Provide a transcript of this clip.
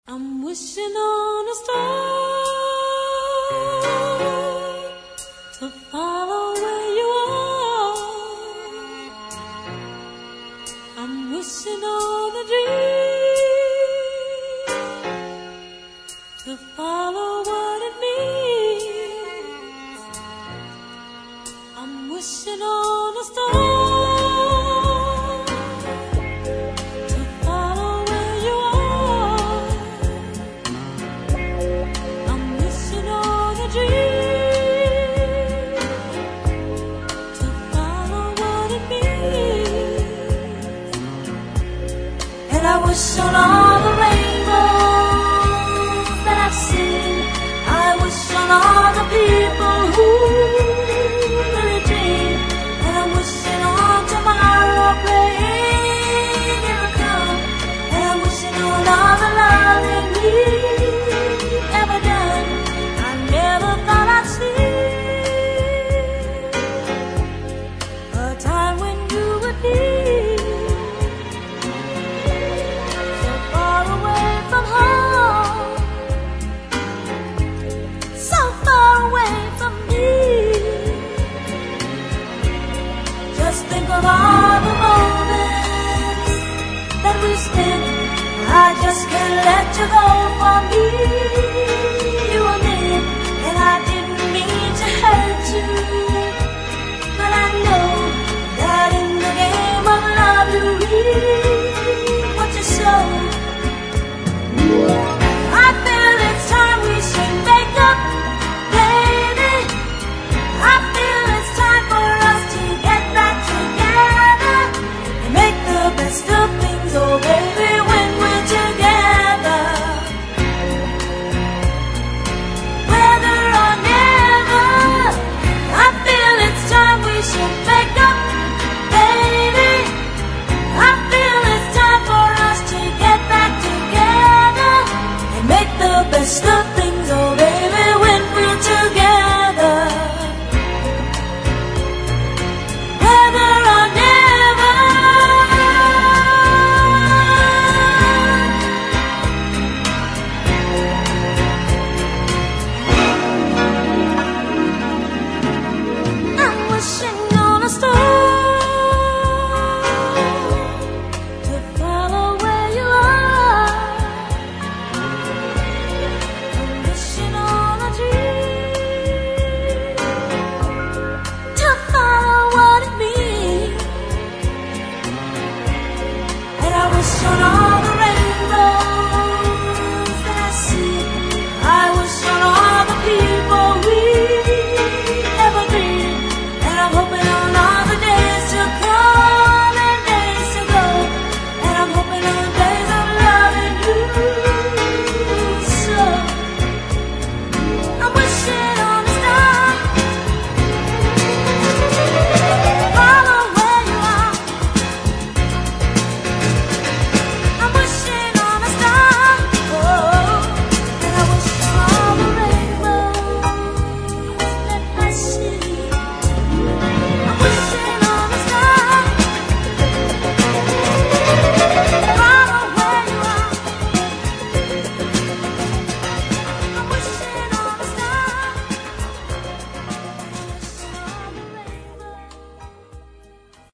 I'm wishing on a star to follow where you are. I'm wishing on a dream to follow what it means. I'm wishing on a star to follow where you are. I'm wishing on a dream to follow what it means. And I wish on all the rainbows that I've seen. I wish on all the people who really dream. And I'm wishing on tomorrow playing in the come. And I'm wishing on all the love that we ever done. I never thought I'd see a time when you would be so far away from home, so far away from me. Just think of all the moments that we spent. I just can't let you go for me. You were meant, and I didn't mean to hurt you. But I know that in the game of love you reap what you sow. I feel it's time we should make up, baby. I feel it's time for us to get back together and make the best of things, oh baby, when we're together. Whether or never, I feel it's time we should make up, baby. I feel it's time for us to get back together and make the best of things.